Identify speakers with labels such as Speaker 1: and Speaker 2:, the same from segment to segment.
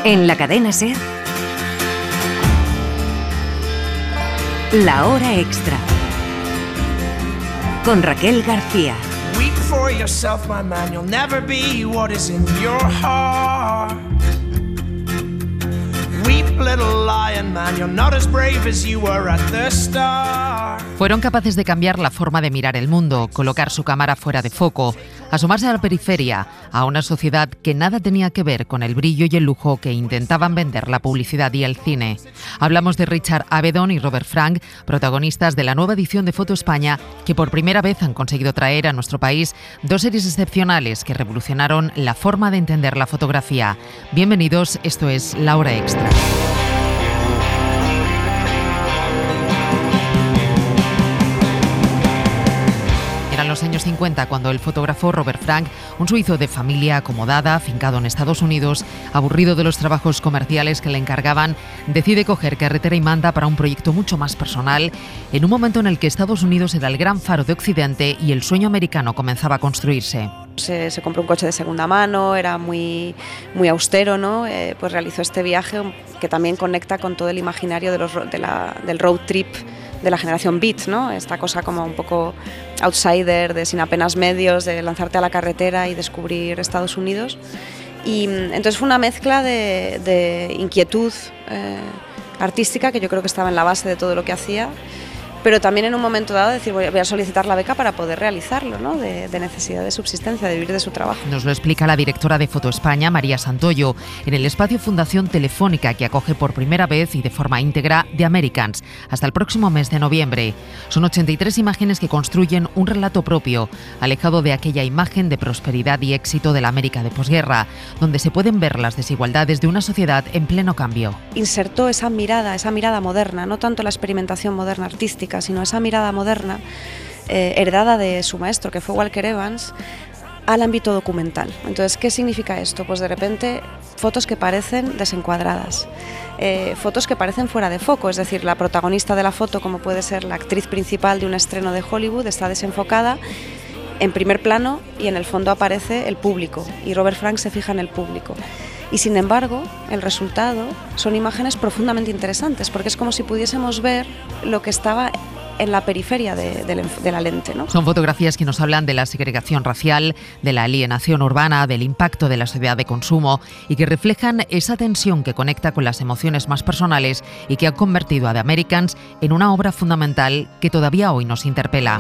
Speaker 1: En la cadena SER, La Hora Extra, con Raquel García.
Speaker 2: Weep for yourself, my man, you'll never be what is in your heart. Weep, little lion man, you're not as brave as you were at the start.
Speaker 3: Fueron capaces de cambiar la forma de mirar el mundo, colocar su cámara fuera de foco, asomarse a la periferia, a una sociedad que nada tenía que ver con el brillo y el lujo que intentaban vender la publicidad y el cine. Hablamos de Richard Avedon y Robert Frank, protagonistas de la nueva edición de Foto España, que por primera vez han conseguido traer a nuestro país dos series excepcionales que revolucionaron la forma de entender la fotografía. Bienvenidos, esto es La Hora Extra. En los años 50, cuando el fotógrafo Robert Frank, un suizo de familia acomodada, afincado en Estados Unidos, aburrido de los trabajos comerciales que le encargaban, decide coger carretera y manda para un proyecto mucho más personal, en un momento en el que Estados Unidos era el gran faro de Occidente y el sueño americano comenzaba a construirse.
Speaker 4: Se compró un coche de segunda mano, era muy austero, ¿no? Pues realizó este viaje que también conecta con todo el imaginario del road trip de la generación beat, ¿no? Esta cosa como un poco outsider, de sin apenas medios, de lanzarte a la carretera y descubrir Estados Unidos. Y entonces fue una mezcla de inquietud artística que yo creo que estaba en la base de todo lo que hacía, pero también en un momento dado decir voy a solicitar la beca para poder realizarlo, ¿no? De necesidad de subsistencia, de vivir de su trabajo.
Speaker 3: Nos lo explica la directora de Foto España, María Santoyo, en el espacio Fundación Telefónica que acoge por primera vez y de forma íntegra The Americans, hasta el próximo mes de noviembre. Son 83 imágenes que construyen un relato propio, alejado de aquella imagen de prosperidad y éxito de la América de posguerra, donde se pueden ver las desigualdades de una sociedad en pleno cambio.
Speaker 4: Insertó esa mirada moderna, no tanto la experimentación moderna artística, sino esa mirada moderna heredada de su maestro, que fue Walker Evans, al ámbito documental. Entonces, ¿qué significa esto? Pues de repente fotos que parecen desencuadradas, fotos que parecen fuera de foco, es decir, la protagonista de la foto, como puede ser la actriz principal de un estreno de Hollywood, está desenfocada en primer plano y en el fondo aparece el público, y Robert Frank se fija en el público. Y sin embargo, el resultado son imágenes profundamente interesantes, porque es como si pudiésemos ver lo que estaba en la periferia de la lente, ¿no?
Speaker 3: Son fotografías que nos hablan de la segregación racial, de la alienación urbana, del impacto de la sociedad de consumo y que reflejan esa tensión que conecta con las emociones más personales y que ha convertido a The Americans en una obra fundamental que todavía hoy nos interpela.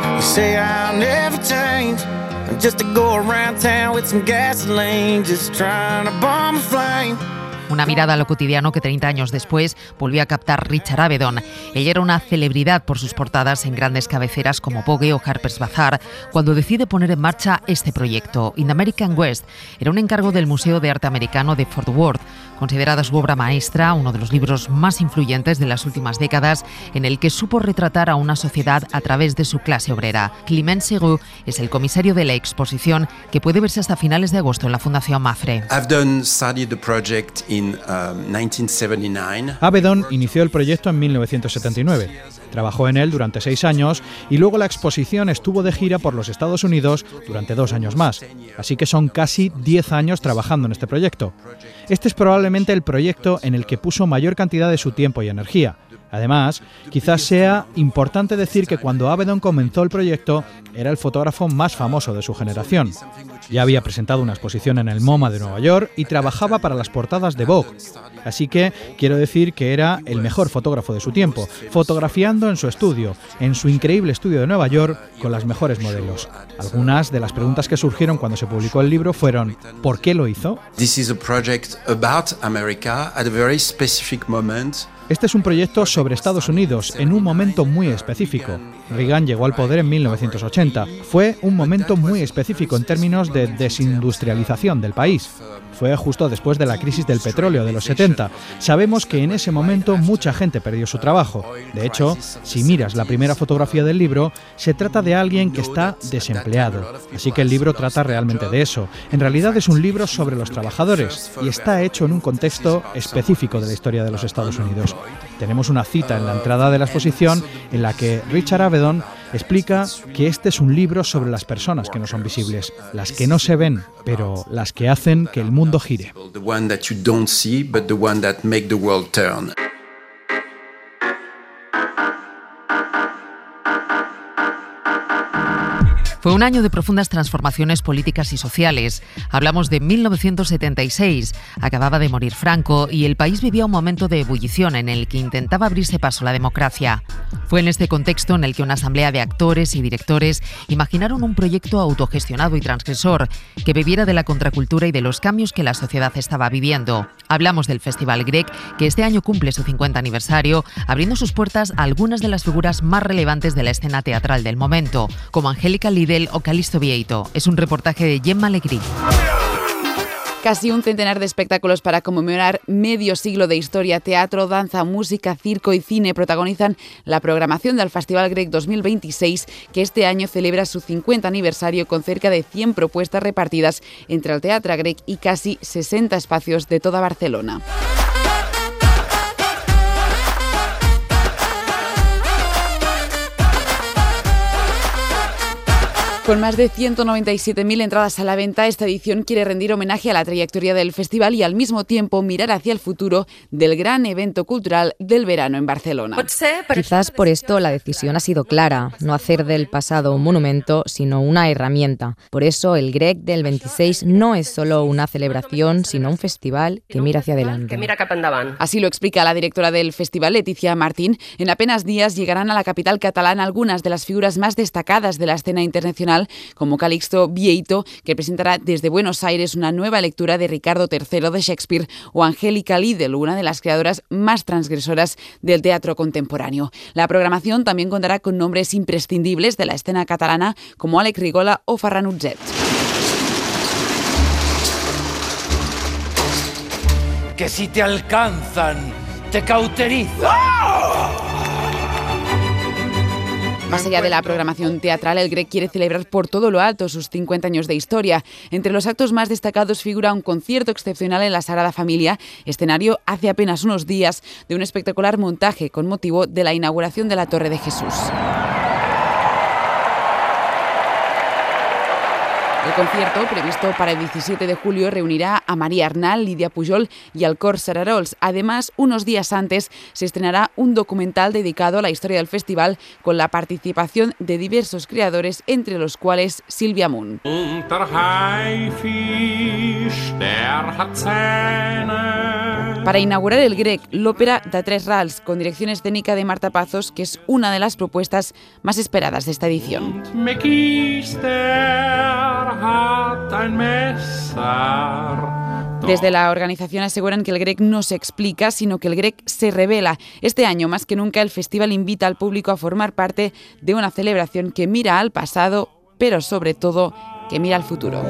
Speaker 3: Una mirada a lo cotidiano que 30 años después volvió a captar Richard Avedon. Ella era una celebridad por sus portadas en grandes cabeceras como Vogue o Harper's Bazaar, cuando decide poner en marcha este proyecto. In the American West era un encargo del Museo de Arte Americano de Fort Worth, considerada su obra maestra, uno de los libros más influyentes de las últimas décadas, en el que supo retratar a una sociedad a través de su clase obrera. Clement Serroux es el comisario de la exposición, que puede verse hasta finales de agosto en la Fundación Mafre.
Speaker 5: Avedon inició el proyecto en 1979. Trabajó en él durante 6 años y luego la exposición estuvo de gira por los Estados Unidos durante 2 años más. Así que son casi 10 años trabajando en este proyecto. Este es probablemente el proyecto en el que puso mayor cantidad de su tiempo y energía. Además, quizás sea importante decir que cuando Avedon comenzó el proyecto era el fotógrafo más famoso de su generación. Ya había presentado una exposición en el MoMA de Nueva York y trabajaba para las portadas de Vogue. Así que quiero decir que era el mejor fotógrafo de su tiempo, fotografiando en su estudio, en su increíble estudio de Nueva York, con las mejores modelos. Algunas de las preguntas que surgieron cuando se publicó el libro fueron ¿por qué lo hizo? Este es un proyecto sobre Estados Unidos en un momento muy específico. Reagan llegó al poder en 1980. Fue un momento muy específico en términos de desindustrialización del país. Fue justo después de la crisis del petróleo de los 70. Sabemos que en ese momento mucha gente perdió su trabajo. De hecho, si miras la primera fotografía del libro, se trata de alguien que está desempleado. Así que el libro trata realmente de eso. En realidad es un libro sobre los trabajadores y está hecho en un contexto específico de la historia de los Estados Unidos. Tenemos una cita en la entrada de la exposición en la que Richard Avedon Explica que este es un libro sobre las personas que no son visibles, las que no se ven, pero las que hacen que el mundo gire.
Speaker 3: Fue un año de profundas transformaciones políticas y sociales. Hablamos de 1976. Acababa de morir Franco y el país vivía un momento de ebullición en el que intentaba abrirse paso la democracia. Fue en este contexto en el que una asamblea de actores y directores imaginaron un proyecto autogestionado y transgresor que bebiera de la contracultura y de los cambios que la sociedad estaba viviendo. Hablamos del Festival Grec, que este año cumple su 50 aniversario, abriendo sus puertas a algunas de las figuras más relevantes de la escena teatral del momento, como Angélica Lidl o Calixto Vieito. Es un reportaje de Gemma Alegrí.
Speaker 6: Casi un centenar de espectáculos para conmemorar medio siglo de historia, teatro, danza, música, circo y cine protagonizan la programación del Festival Grec 2026, que este año celebra su 50 aniversario con cerca de 100 propuestas repartidas entre el Teatre Grec y casi 60 espacios de toda Barcelona. Con más de 197.000 entradas a la venta, esta edición quiere rendir homenaje a la trayectoria del festival y al mismo tiempo mirar hacia el futuro del gran evento cultural del verano en Barcelona.
Speaker 7: Quizás por esto la decisión ha sido clara, no hacer del pasado un monumento, sino una herramienta. Por eso el Grec del 26 no es solo una celebración, sino un festival que mira hacia adelante.
Speaker 6: Así lo explica la directora del festival, Leticia Martín. En apenas días llegarán a la capital catalana algunas de las figuras más destacadas de la escena internacional, como Calixto Vieito, que presentará desde Buenos Aires una nueva lectura de Ricardo III de Shakespeare, o Angélica Lidl, una de las creadoras más transgresoras del teatro contemporáneo. La programación también contará con nombres imprescindibles de la escena catalana, como Àlex Rigola o Ferran Utzet.
Speaker 2: Que si te alcanzan, te cauterizan.
Speaker 6: Más allá de la programación teatral, el Grec quiere celebrar por todo lo alto sus 50 años de historia. Entre los actos más destacados figura un concierto excepcional en la Sagrada Familia, escenario hace apenas unos días de un espectacular montaje con motivo de la inauguración de la Torre de Jesús. El concierto, previsto para el 17 de julio, reunirá a María Arnal, Lidia Pujol y al Cor Sararols. Además, unos días antes se estrenará un documental dedicado a la historia del festival con la participación de diversos creadores, entre los cuales Silvia Moon. Para inaugurar el Grec, l'òpera de Tres Rals, con dirección escénica de Marta Pazos, que es una de las propuestas más esperadas de esta edición. Desde la organización aseguran que el Grec no se explica, sino que el Grec se revela. Este año, más que nunca, el festival invita al público a formar parte de una celebración que mira al pasado, pero sobre todo que mira al futuro.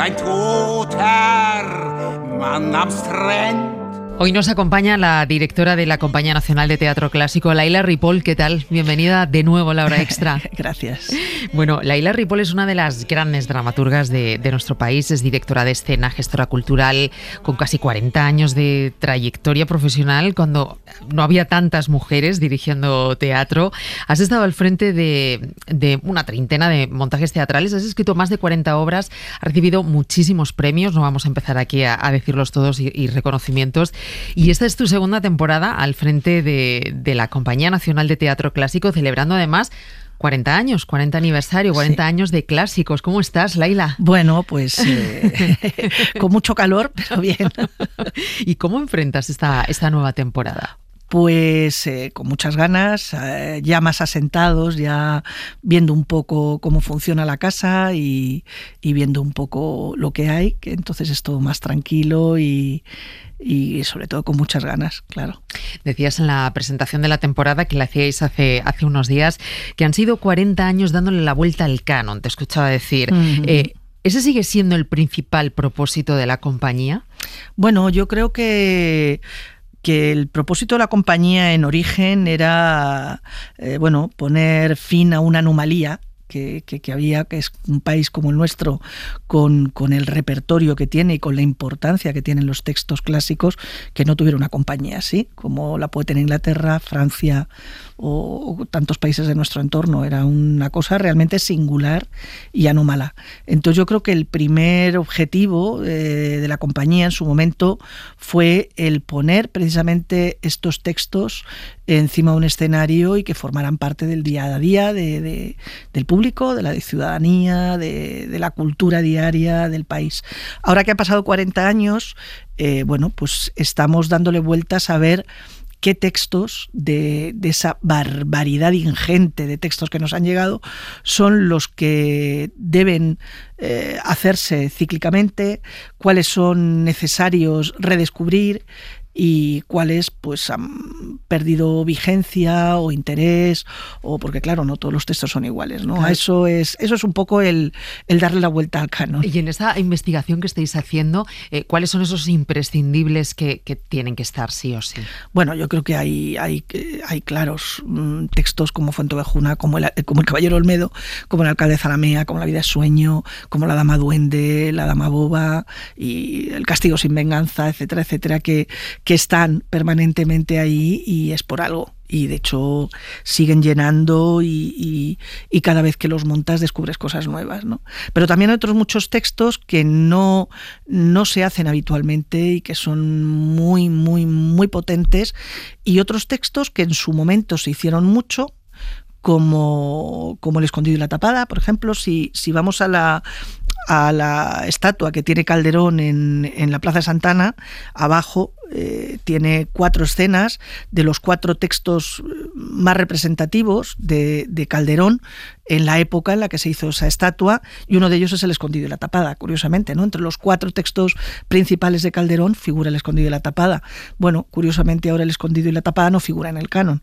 Speaker 3: Hoy nos acompaña la directora de la Compañía Nacional de Teatro Clásico, Laila Ripoll. ¿Qué tal? Bienvenida de nuevo a La Hora Extra.
Speaker 8: Gracias.
Speaker 3: Bueno, Laila Ripoll es una de las grandes dramaturgas de nuestro país. Es directora de escena, gestora cultural, con casi 40 años de trayectoria profesional, cuando no había tantas mujeres dirigiendo teatro. Has estado al frente de una treintena de montajes teatrales, has escrito más de 40 obras, has recibido muchísimos premios, no vamos a empezar aquí a decirlos todos, y reconocimientos. Y esta es tu segunda temporada al frente de la Compañía Nacional de Teatro Clásico, celebrando además 40 años, 40 aniversario, 40 años de clásicos. ¿Cómo estás, Laila?
Speaker 8: Bueno, pues con mucho calor, pero bien.
Speaker 3: ¿Y cómo enfrentas esta nueva temporada?
Speaker 8: Pues con muchas ganas, ya más asentados, ya viendo un poco cómo funciona la casa y viendo un poco lo que hay, que entonces es todo más tranquilo y sobre todo con muchas ganas, claro.
Speaker 3: Decías en la presentación de la temporada que la hacíais hace unos días, que han sido 40 años dándole la vuelta al canon, te escuchaba decir. Uh-huh. ¿Ese sigue siendo el principal propósito de la compañía?
Speaker 8: Bueno, yo creo que el propósito de la compañía en origen era poner fin a una anomalía que había, que es un país como el nuestro, con el repertorio que tiene y con la importancia que tienen los textos clásicos, que no tuviera una compañía así, como la puede tener Inglaterra, Francia o tantos países de nuestro entorno. Era una cosa realmente singular y anómala. Entonces yo creo que el primer objetivo de la compañía en su momento fue el poner precisamente estos textos encima de un escenario y que formaran parte del día a día del público, de la ciudadanía, de la cultura diaria del país. Ahora que han pasado 40 años, bueno, pues estamos dándole vueltas a ver qué textos de esa barbaridad ingente de textos que nos han llegado son los que deben hacerse cíclicamente, cuáles son necesarios redescubrir y cuáles pues han perdido vigencia o interés, o porque claro, no todos los textos son iguales, ¿no? Claro. Eso es un poco el darle la vuelta al canon.
Speaker 3: Y en esa investigación que estáis haciendo, ¿cuáles son esos imprescindibles que tienen que estar sí o sí?
Speaker 8: Bueno, yo creo que hay claros textos como Fuenteovejuna, como el Caballero Olmedo, como el Alcalde de Zalamea, como La vida es sueño, como La dama duende, La dama boba y El castigo sin venganza, etcétera, etcétera, que están permanentemente ahí y es por algo. Y de hecho siguen llenando y cada vez que los montas descubres cosas nuevas, ¿no? Pero también hay otros muchos textos que no se hacen habitualmente y que son muy, muy, muy potentes, y otros textos que en su momento se hicieron mucho, como El escondido y la tapada, por ejemplo. Si vamos a la estatua que tiene Calderón en la Plaza de Santa Ana, abajo tiene 4 escenas de los 4 textos más representativos de Calderón en la época en la que se hizo esa estatua, y uno de ellos es El escondido y la tapada, curiosamente, ¿no? Entre los 4 textos principales de Calderón figura El escondido y la tapada. Bueno, curiosamente ahora El escondido y la tapada no figura en el canon.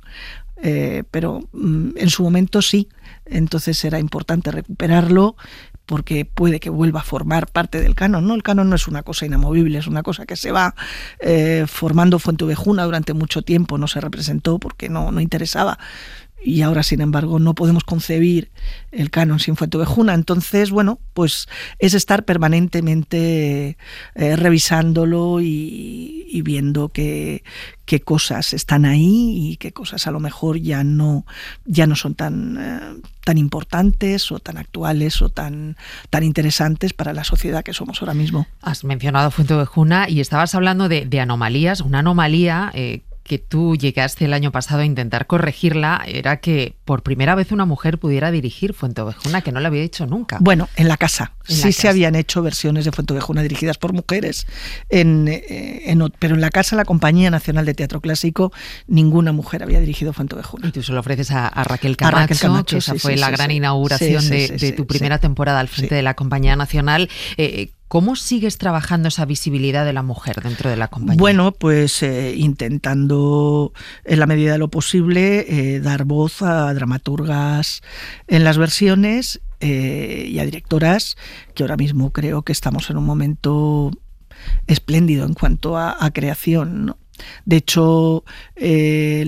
Speaker 8: Pero en su momento sí, entonces era importante recuperarlo porque puede que vuelva a formar parte del canon, ¿no? El canon no es una cosa inamovible, es una cosa que se va formando. Fuenteovejuna durante mucho tiempo no se representó porque no interesaba, y ahora, sin embargo, no podemos concebir el canon sin Fuenteovejuna. Entonces, bueno, pues es estar permanentemente revisándolo y viendo qué cosas están ahí y qué cosas a lo mejor ya no son tan importantes o tan actuales o tan interesantes para la sociedad que somos ahora mismo.
Speaker 3: Has mencionado Fuenteovejuna y estabas hablando de anomalías. Una anomalía que tú llegaste el año pasado a intentar corregirla era que por primera vez una mujer pudiera dirigir Fuenteovejuna, que no lo había hecho nunca.
Speaker 8: Bueno, en la casa. Sí se habían hecho versiones de Fuenteovejuna dirigidas por mujeres, pero en la casa, la Compañía Nacional de Teatro Clásico, ninguna mujer había dirigido Fuenteovejuna.
Speaker 3: Y tú se lo ofreces a Raquel Camacho, que esa fue la gran inauguración de tu primera temporada al frente de la Compañía Nacional. ¿Cómo sigues trabajando esa visibilidad de la mujer dentro de la compañía?
Speaker 8: Bueno, pues intentando, en la medida de lo posible, dar voz a dramaturgas en las versiones y a directoras, que ahora mismo creo que estamos en un momento espléndido en cuanto a creación, ¿no? De hecho, el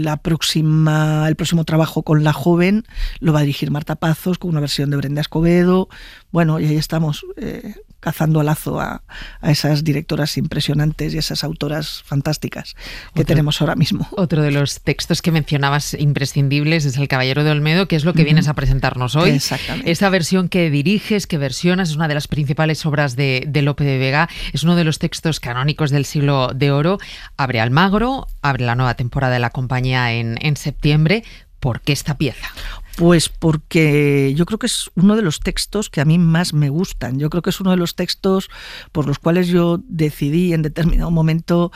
Speaker 8: próximo trabajo con La Joven lo va a dirigir Marta Pazos con una versión de Brenda Escobedo. Bueno, y ahí estamos cazando a lazo a esas directoras impresionantes y esas autoras fantásticas que tenemos ahora mismo.
Speaker 3: Otro de los textos que mencionabas imprescindibles es El Caballero de Olmedo, que es lo que vienes a presentarnos hoy.
Speaker 8: Exactamente.
Speaker 3: Esa versión que diriges, que versionas, es una de las principales obras de Lope de Vega. Es uno de los textos canónicos del Siglo de Oro. Abre Almagro, abre la nueva temporada de la compañía en septiembre. ¿Por qué esta pieza?
Speaker 8: Pues porque yo creo que es uno de los textos que a mí más me gustan. Yo creo que es uno de los textos por los cuales yo decidí en determinado momento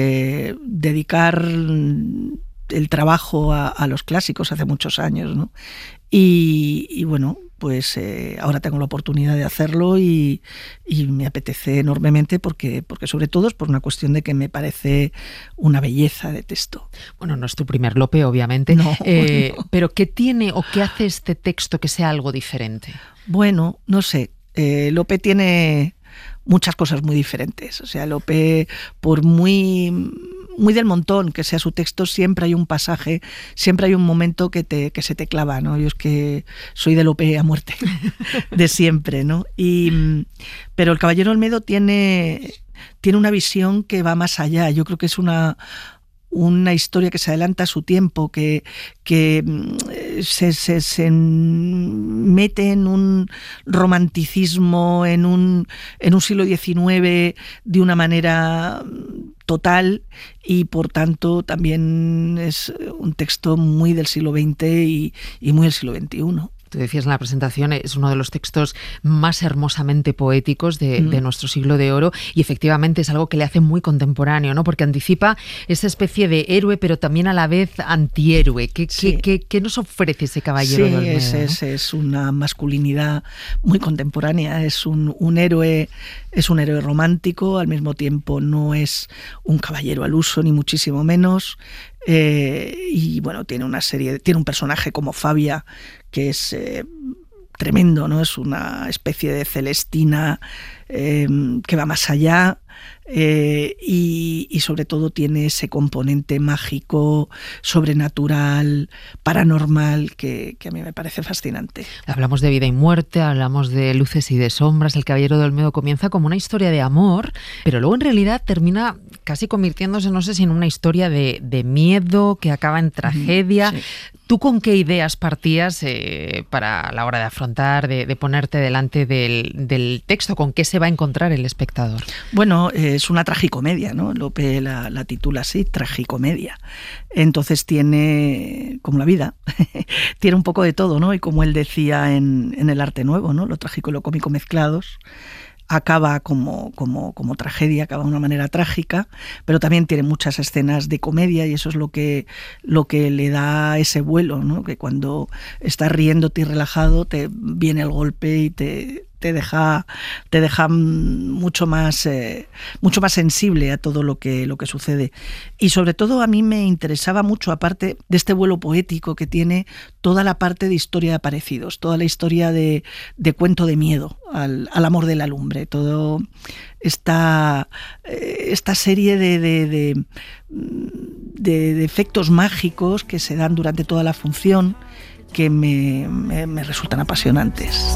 Speaker 8: dedicar el trabajo a los clásicos hace muchos años, ¿no? Y bueno, pues ahora tengo la oportunidad de hacerlo y me apetece enormemente porque sobre todo es por una cuestión de que me parece una belleza de texto.
Speaker 3: Bueno, no es tu primer Lope, obviamente,
Speaker 8: no.
Speaker 3: Pero ¿qué tiene o qué hace este texto que sea algo diferente?
Speaker 8: Bueno, no sé, Lope tiene muchas cosas muy diferentes. O sea, Lope, por muy muy del montón, que sea su texto, siempre hay un pasaje, siempre hay un momento que se te clava, ¿no? Yo es que soy de Lope a muerte, de siempre, ¿no? Pero El Caballero Olmedo tiene una visión que va más allá. Yo creo que es una historia que se adelanta a su tiempo, que se mete en un romanticismo, en un siglo XIX de una manera total, y por tanto también es un texto muy del siglo XX y muy del siglo XXI.
Speaker 3: Tú decías en la presentación, es uno de los textos más hermosamente poéticos de nuestro siglo de oro, y efectivamente es algo que le hace muy contemporáneo, ¿no? Porque anticipa esa especie de héroe, pero también a la vez antihéroe. ¿Qué nos ofrece ese Caballero de Olmedo?
Speaker 8: Sí, es una masculinidad muy contemporánea, es un héroe romántico, al mismo tiempo no es un caballero al uso, ni muchísimo menos. Y bueno, tiene un personaje como Fabia que es tremendo, ¿no? Es una especie de Celestina que va más allá, y sobre todo tiene ese componente mágico, sobrenatural, paranormal, que a mí me parece fascinante.
Speaker 3: Hablamos de vida y muerte, hablamos de luces y de sombras. El Caballero de Olmedo comienza como una historia de amor, pero luego en realidad termina casi convirtiéndose, no sé si en una historia de miedo que acaba en tragedia. Sí. ¿Tú con qué ideas partías para la hora de afrontar, de ponerte delante del texto? ¿Con qué se va a encontrar el espectador?
Speaker 8: Bueno, es una tragicomedia, ¿no? Lope la titula así, tragicomedia. Entonces tiene, como la vida, tiene un poco de todo, ¿no? Y como él decía en El arte nuevo, ¿no? Lo trágico y lo cómico mezclados. Acaba como tragedia, acaba de una manera trágica, pero también tiene muchas escenas de comedia, y eso es lo que le da ese vuelo, ¿no? Que cuando estás riéndote y relajado te viene el golpe y te deja mucho más sensible a todo lo que sucede. Y sobre todo a mí me interesaba mucho, aparte de este vuelo poético que tiene, toda la parte de historia de aparecidos, toda la historia de cuento de miedo al amor de la lumbre, todo esta serie de efectos mágicos que se dan durante toda la función, que me resultan apasionantes.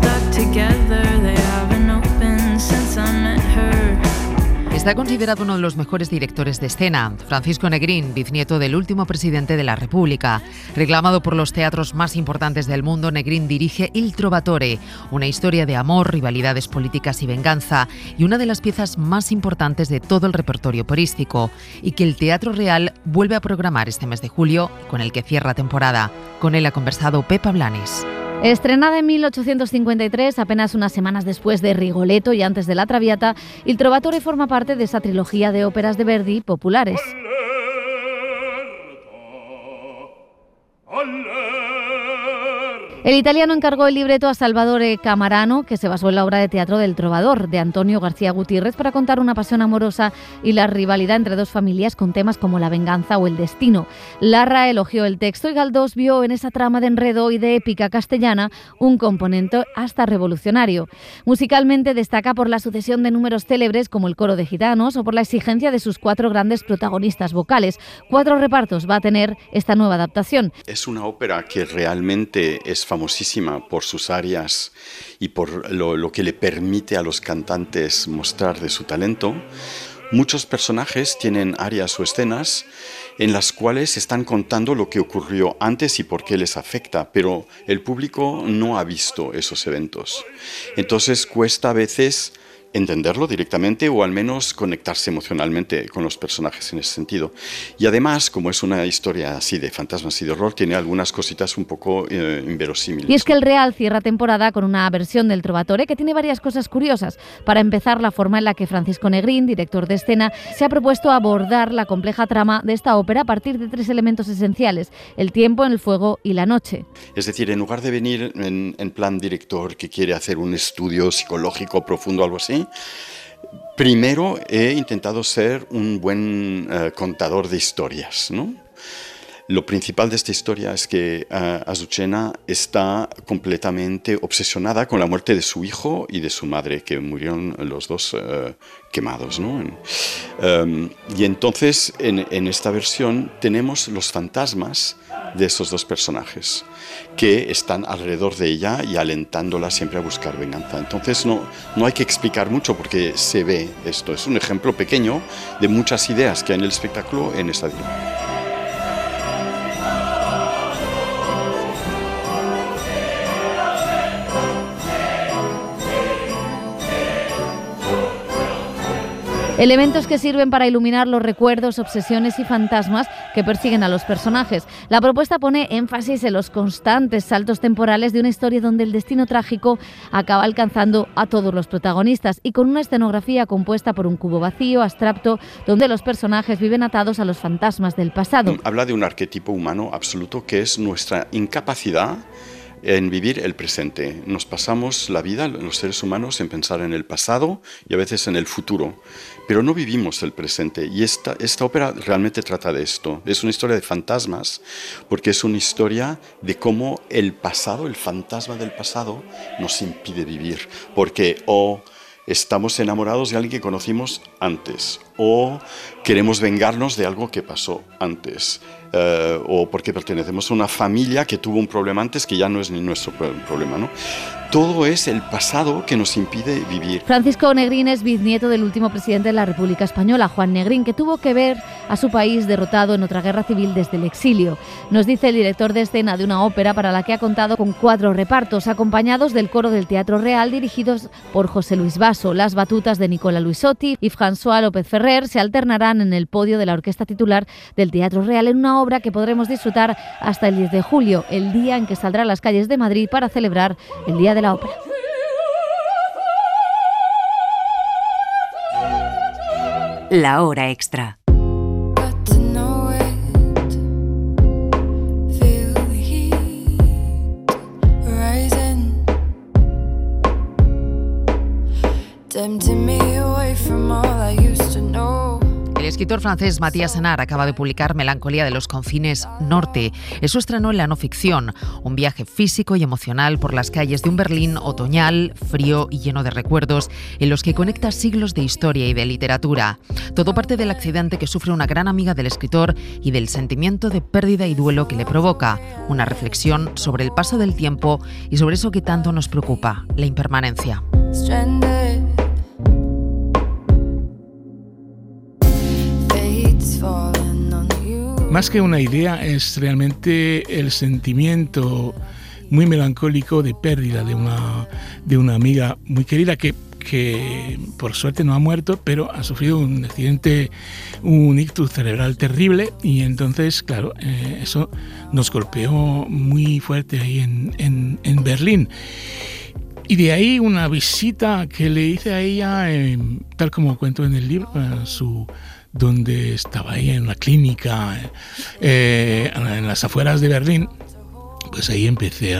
Speaker 3: Está considerado uno de los mejores directores de escena. Francisco Negrín, bisnieto del último presidente de la República. Reclamado por los teatros más importantes del mundo, Negrín dirige Il Trovatore, una historia de amor, rivalidades políticas y venganza, y una de las piezas más importantes de todo el repertorio operístico, y que el Teatro Real vuelve a programar este mes de julio, con el que cierra temporada. Con él ha conversado Pepa Blanes.
Speaker 9: Estrenada en 1853, apenas unas semanas después de Rigoletto y antes de La Traviata, Il Trovatore forma parte de esa trilogía de óperas de Verdi populares. El italiano encargó el libreto a Salvatore Camarano, que se basó en la obra de teatro del Trovador, de Antonio García Gutiérrez, para contar una pasión amorosa y la rivalidad entre dos familias con temas como la venganza o el destino. Larra elogió el texto y Galdós vio en esa trama de enredo y de épica castellana un componente hasta revolucionario. Musicalmente destaca por la sucesión de números célebres como el coro de gitanos o por la exigencia de sus 4 grandes protagonistas vocales. 4 repartos va a tener esta nueva adaptación.
Speaker 10: Es una ópera que realmente es famosísima por sus arias y por lo que le permite a los cantantes mostrar de su talento. Muchos personajes tienen arias o escenas en las cuales están contando lo que ocurrió antes y por qué les afecta, pero el público no ha visto esos eventos. Entonces cuesta a veces entenderlo directamente o al menos conectarse emocionalmente con los personajes en ese sentido. Y además, como es una historia así de fantasmas y de horror, tiene algunas cositas un poco inverosímiles.
Speaker 9: Y es que el Real cierra temporada con una versión del Trovatore que tiene varias cosas curiosas. Para empezar, la forma en la que Francisco Negrín, director de escena, se ha propuesto abordar la compleja trama de esta ópera a partir de 3 elementos esenciales: el tiempo, el fuego y la noche.
Speaker 10: Es decir, en lugar de venir en plan director que quiere hacer un estudio psicológico profundo o algo así, primero he intentado ser un buen contador de historias, ¿no? Lo principal de esta historia es que Azucena está completamente obsesionada con la muerte de su hijo y de su madre, que murieron los dos quemados, ¿no? Y entonces en esta versión tenemos los fantasmas de esos dos personajes que están alrededor de ella y alentándola siempre a buscar venganza. Entonces no hay que explicar mucho porque se ve esto. Es un ejemplo pequeño de muchas ideas que hay en el espectáculo en esta dirección.
Speaker 9: Elementos que sirven para iluminar los recuerdos, obsesiones y fantasmas que persiguen a los personajes. La propuesta pone énfasis en los constantes saltos temporales de una historia donde el destino trágico acaba alcanzando a todos los protagonistas y con una escenografía compuesta por un cubo vacío, abstracto, donde los personajes viven atados a los fantasmas del pasado.
Speaker 10: Habla de un arquetipo humano absoluto que es nuestra incapacidad en vivir el presente. Nos pasamos la vida, los seres humanos, en pensar en el pasado y a veces en el futuro, pero no vivimos el presente. Y esta ópera realmente trata de esto. Es una historia de fantasmas, porque es una historia de cómo el pasado, el fantasma del pasado, nos impide vivir. Porque estamos enamorados de alguien que conocimos antes, o queremos vengarnos de algo que pasó antes, o porque pertenecemos a una familia que tuvo un problema antes que ya no es ni nuestro problema, ¿no? Todo es el pasado que nos impide vivir.
Speaker 9: Francisco Negrín es bisnieto del último presidente de la República Española, Juan Negrín, que tuvo que ver a su país derrotado en otra guerra civil desde el exilio. Nos dice el director de escena de una ópera para la que ha contado con 4 repartos, acompañados del coro del Teatro Real, dirigidos por José Luis Basso. Las batutas de Nicola Luisotti y François López Ferrer se alternarán en el podio de la orquesta titular del Teatro Real en una obra que podremos disfrutar hasta el 10 de julio, el día en que saldrá a las calles de Madrid para celebrar el Día de la Ópera.
Speaker 1: La hora extra.
Speaker 3: El escritor francés Matías Senard acaba de publicar Melancolía de los confines norte. Eso estrenó en la no ficción, un viaje físico y emocional por las calles de un Berlín otoñal, frío y lleno de recuerdos, en los que conecta siglos de historia y de literatura. Todo parte del accidente que sufre una gran amiga del escritor y del sentimiento de pérdida y duelo que le provoca, una reflexión sobre el paso del tiempo y sobre eso que tanto nos preocupa, la impermanencia.
Speaker 11: Más que una idea, es realmente el sentimiento muy melancólico de pérdida de una amiga muy querida que por suerte no ha muerto, pero ha sufrido un accidente, un ictus cerebral terrible, y entonces, claro, eso nos golpeó muy fuerte ahí en Berlín. Y de ahí una visita que le hice a ella, tal como cuento en el libro, donde estaba ella en una clínica en las afueras de Berlín. Pues ahí empecé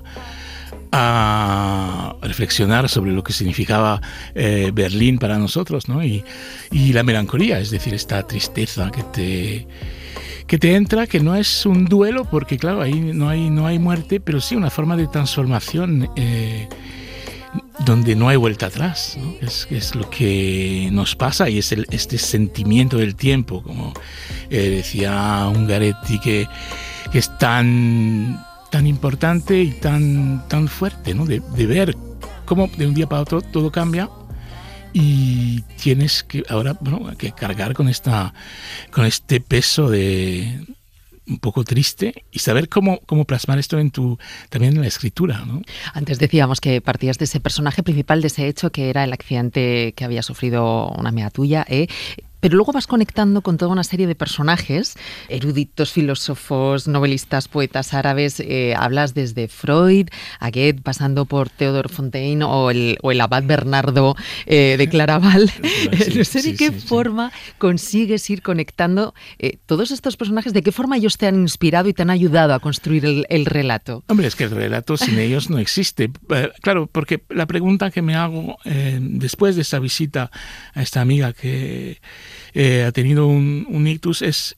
Speaker 11: a reflexionar sobre lo que significaba Berlín para nosotros, ¿no? Y la melancolía, es decir, esta tristeza que te entra, que no es un duelo, porque claro, ahí no hay muerte, pero sí una forma de transformación donde no hay vuelta atrás, ¿no? Es lo que nos pasa, y es este sentimiento del tiempo, como decía Ungaretti, que es tan importante y tan fuerte, ¿no? De ver cómo de un día para otro todo cambia y tienes que ahora, que cargar con este peso de un poco triste, y saber cómo plasmar esto también en la escritura, ¿no?
Speaker 3: Antes decíamos que partías de ese personaje principal, de ese hecho que era el accidente que había sufrido una amiga tuya, pero luego vas conectando con toda una serie de personajes, eruditos, filósofos, novelistas, poetas árabes. Hablas desde Freud a Goethe, pasando por Theodor Fontaine o el abad Bernardo de Claraval. No sé de qué forma consigues ir conectando todos estos personajes, de qué forma ellos te han inspirado y te han ayudado a construir el relato.
Speaker 11: Hombre, es que el relato sin ellos no existe. Claro, porque la pregunta que me hago después de esa visita a esta amiga que ha tenido un ictus es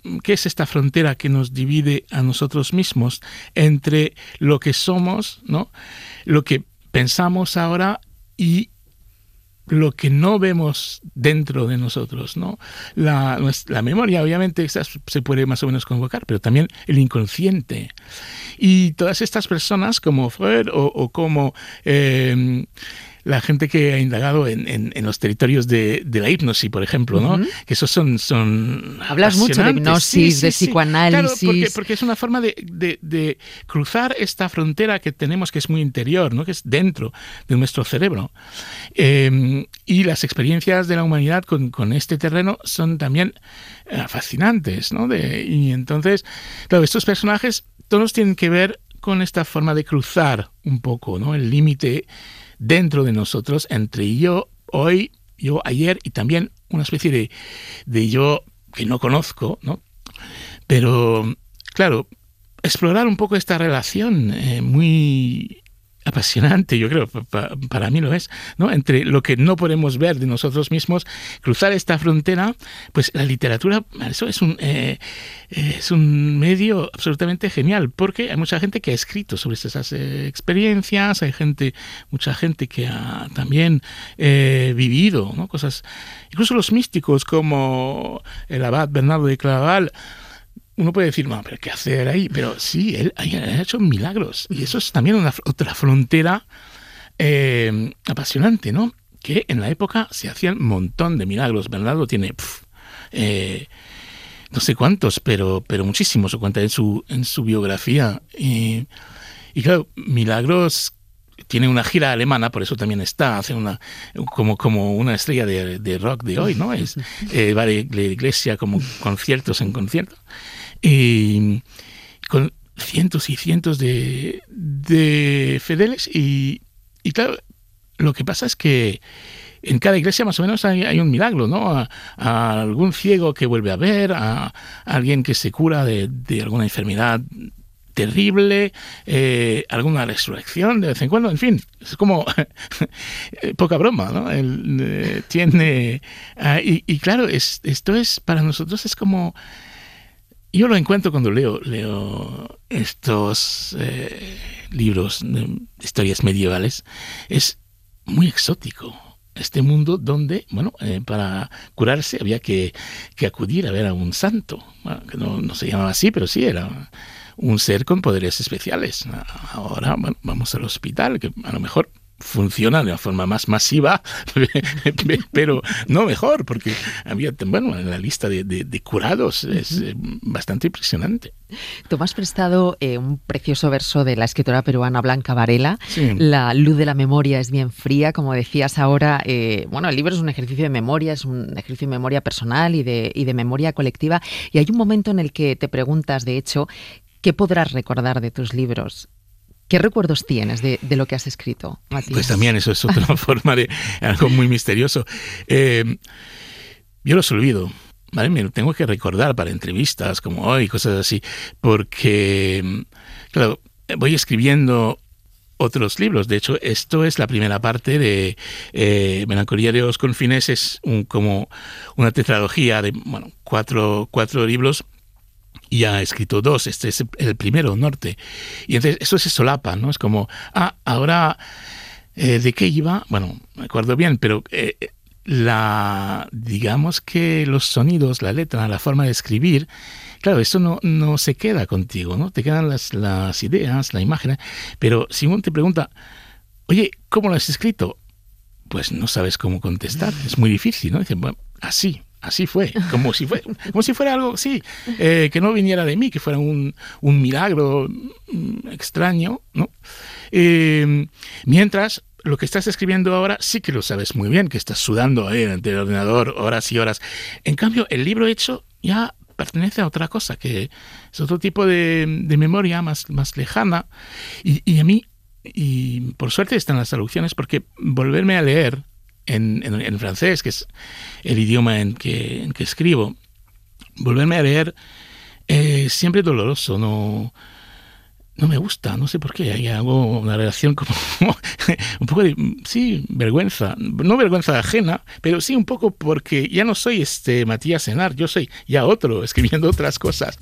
Speaker 11: ¿qué es esta frontera que nos divide a nosotros mismos entre lo que somos, ¿no? Lo que pensamos ahora y lo que no vemos dentro de nosotros, ¿no? La memoria, obviamente, se puede más o menos convocar, pero también el inconsciente. Y todas estas personas, como Freud o como la gente que ha indagado en los territorios de la hipnosis, por ejemplo, ¿no? Que esos son
Speaker 3: hablas mucho de hipnosis, de psicoanálisis.
Speaker 11: Claro, porque es una forma de cruzar esta frontera que tenemos, que es muy interior, ¿no? Que es dentro de nuestro cerebro. Y las experiencias de la humanidad con este terreno son también fascinantes, ¿no? Y entonces, claro, estos personajes todos tienen que ver con esta forma de cruzar un poco, ¿no? El límite dentro de nosotros entre yo hoy, yo ayer y también una especie de yo que no conozco, ¿no? Pero, claro, explorar un poco esta relación muy apasionante, yo creo, para mí lo es, ¿no? Entre lo que no podemos ver de nosotros mismos, cruzar esta frontera, pues la literatura, eso es un medio absolutamente genial, porque hay mucha gente que ha escrito sobre esas experiencias, hay mucha gente que ha también vivido, ¿no? Cosas, incluso los místicos como el abad Bernardo de Claraval. Uno puede decir, no, pero ¿qué hacer ahí? Pero sí, él ha hecho milagros. Y eso es también otra frontera apasionante, ¿no? Que en la época se hacían un montón de milagros. Bernardo tiene no sé cuántos, pero muchísimos, o cuenta en su biografía. Y claro, milagros. Tiene una gira alemana, por eso también hace como una estrella de rock de hoy, ¿no? Va de la iglesia como conciertos en conciertos. Y con cientos y cientos de fieles. Y claro, lo que pasa es que en cada iglesia más o menos hay un milagro, ¿no? A algún ciego que vuelve a ver, a alguien que se cura de alguna enfermedad terrible, alguna resurrección de vez en cuando, en fin, es como poca broma, ¿no? Y claro, esto es para nosotros es como, yo lo encuentro cuando leo estos libros de historias medievales, es muy exótico. Este mundo donde, para curarse había que acudir a ver a un santo, que no se llamaba así, pero sí era un ser con poderes especiales. Ahora, vamos al hospital, que a lo mejor funciona de una forma más masiva, pero no mejor, porque había, en la lista de curados es bastante impresionante.
Speaker 3: Tú me has prestado un precioso verso de la escritora peruana Blanca Varela.
Speaker 11: Sí.
Speaker 3: La luz de la memoria es bien fría, como decías ahora. El libro es un ejercicio de memoria, es un ejercicio de memoria personal y de memoria colectiva. Y hay un momento en el que te preguntas, de hecho, ¿qué podrás recordar de tus libros? ¿Qué recuerdos tienes de lo que has escrito, Matías?
Speaker 11: Pues también eso es otra forma de algo muy misterioso. Yo los olvido, ¿vale? Me lo tengo que recordar para entrevistas como hoy, cosas así, porque, claro, voy escribiendo otros libros. De hecho, esto es la primera parte de Melancolía de los Confines, es como una tetralogía de cuatro libros. Y ha escrito 2, este es el primero, Norte. Y entonces eso se solapa, ¿no? Es como, ahora, ¿de qué iba? Bueno, me acuerdo bien, pero digamos que los sonidos, la letra, la forma de escribir, claro, eso no se queda contigo, ¿no? Te quedan las ideas, la imagen, pero si uno te pregunta, oye, ¿cómo lo has escrito? Pues no sabes cómo contestar, es muy difícil, ¿no? Dicen, bueno, así fue, como si fuera algo, sí, que no viniera de mí, que fuera un milagro extraño, ¿no? Mientras lo que estás escribiendo ahora sí que lo sabes muy bien, que estás sudando ahí ante el ordenador horas y horas. En cambio, el libro hecho ya pertenece a otra cosa, que es otro tipo de memoria más lejana. Y a mí, y por suerte están las traducciones, porque volverme a leer en francés, que es el idioma en que escribo, volverme a leer siempre doloroso, no me gusta, no sé por qué. Ahí hago una relación como un poco de, sí, vergüenza. No vergüenza ajena, pero sí un poco porque ya no soy Matías Senar, yo soy ya otro, escribiendo otras cosas.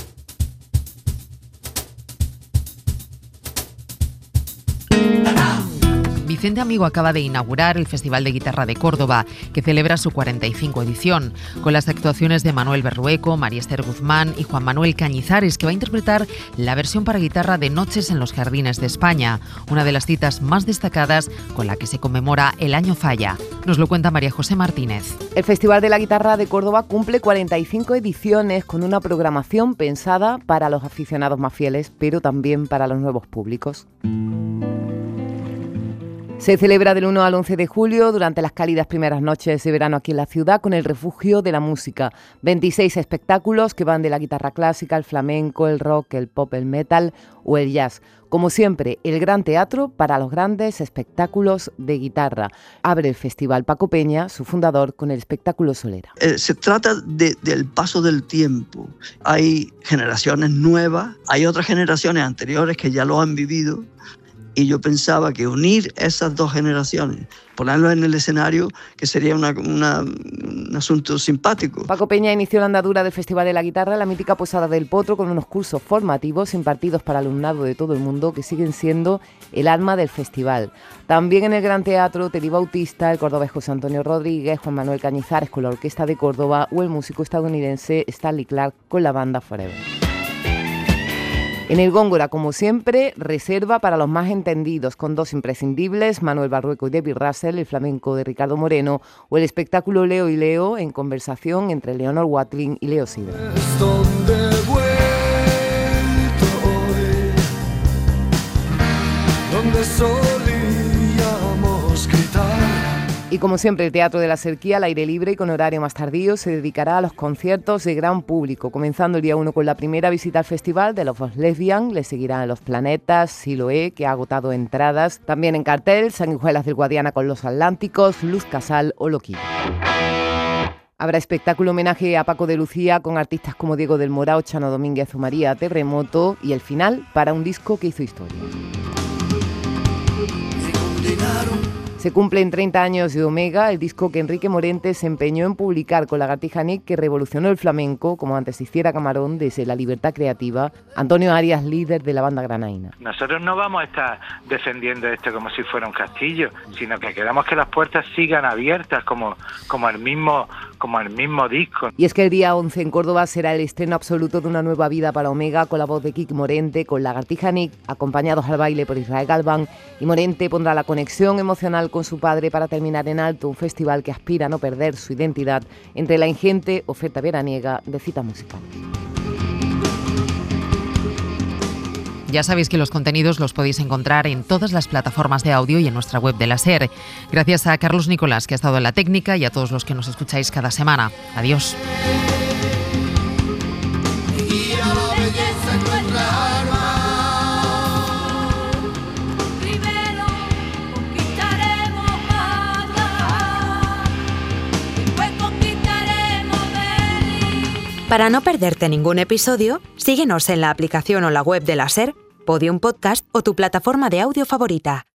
Speaker 3: Vicente Amigo acaba de inaugurar el Festival de Guitarra de Córdoba, que celebra su 45 edición, con las actuaciones de Manuel Berrueco, María Esther Guzmán y Juan Manuel Cañizares, que va a interpretar la versión para guitarra de Noches en los Jardines de España, una de las citas más destacadas con la que se conmemora el Año Falla. Nos lo cuenta María José Martínez.
Speaker 12: El Festival de la Guitarra de Córdoba cumple 45 ediciones con una programación pensada para los aficionados más fieles, pero también para los nuevos públicos. Se celebra del 1 al 11 de julio durante las cálidas primeras noches de verano aquí en la ciudad con el refugio de la música. 26 espectáculos que van de la guitarra clásica, el flamenco, el rock, el pop, el metal o el jazz. Como siempre, el gran teatro para los grandes espectáculos de guitarra. Abre el festival Paco Peña, su fundador, con el espectáculo Solera.
Speaker 13: Se trata del paso del tiempo. Hay generaciones nuevas, hay otras generaciones anteriores que ya lo han vivido. Y yo pensaba que unir esas dos generaciones, ponerlo en el escenario, que sería un asunto simpático.
Speaker 12: Paco Peña inició la andadura del Festival de la Guitarra en la mítica Posada del Potro con unos cursos formativos impartidos para alumnado de todo el mundo que siguen siendo el alma del festival. También en el Gran Teatro, Teddy Bautista, el cordobés José Antonio Rodríguez, Juan Manuel Cañizares con la Orquesta de Córdoba o el músico estadounidense Stanley Clarke con la banda Forever. En el Góngora, como siempre, reserva para los más entendidos, con dos imprescindibles, Manuel Berrueco y David Russell, el flamenco de Ricardo Moreno, o el espectáculo Leo y Leo, en conversación entre Leonor Watling y Leo Sidra. Y como siempre, el Teatro de la Serquía, al aire libre y con horario más tardío, se dedicará a los conciertos de gran público, comenzando el día 1 con la primera visita al festival de Love of Lesbian. Le seguirán Los Planetas, Siloé, que ha agotado entradas. También en cartel, Sanguijuelas del Guadiana con Los Atlánticos, Luz Casal o Loquillo. Habrá espectáculo homenaje a Paco de Lucía con artistas como Diego del Morao, Chano Domínguez o María Terremoto, y el final para un disco que hizo historia. Se cumplen 30 años de Omega, el disco que Enrique Morente se empeñó en publicar con Lagartija Nick, que revolucionó el flamenco, como antes hiciera Camarón, desde la libertad creativa. Antonio Arias, líder de la banda granaína.
Speaker 14: Nosotros no vamos a estar defendiendo esto como si fuera un castillo, sino que queremos que las puertas sigan abiertas como el mismo disco.
Speaker 12: Y es que el día 11 en Córdoba será el estreno absoluto de una nueva vida para Omega, con la voz de Kik Morente, con Lagartija Nick, acompañados al baile por Israel Galván, y Morente pondrá la conexión emocional con su padre para terminar en alto un festival que aspira a no perder su identidad entre la ingente oferta veraniega de citas musicales.
Speaker 3: Ya sabéis que los contenidos los podéis encontrar en todas las plataformas de audio y en nuestra web de la SER. Gracias a Carlos Nicolás, que ha estado en la técnica, y a todos los que nos escucháis cada semana. Adiós.
Speaker 1: Para no perderte ningún episodio, síguenos en la aplicación o la web de la SER, Podium Podcast o tu plataforma de audio favorita.